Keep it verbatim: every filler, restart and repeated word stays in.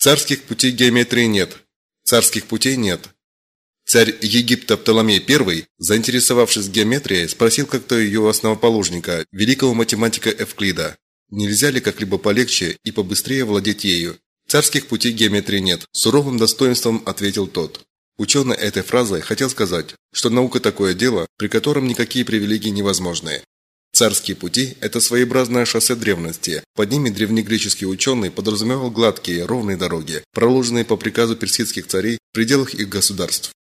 Царских путей геометрии нет. Царских путей нет. Царь Египта Птоломей I, заинтересовавшись геометрией, спросил как-то ее основоположника, великого математика Эвклида, нельзя ли как-либо полегче и побыстрее владеть ею. Царских путей геометрии нет, суровым достоинством ответил тот. Ученый этой фразой хотел сказать, что наука такое дело, при котором никакие привилегии невозможны. Царские пути – это своеобразное шоссе древности. Под ними древнегреческий ученый подразумевал гладкие, ровные дороги, проложенные по приказу персидских царей в пределах их государств.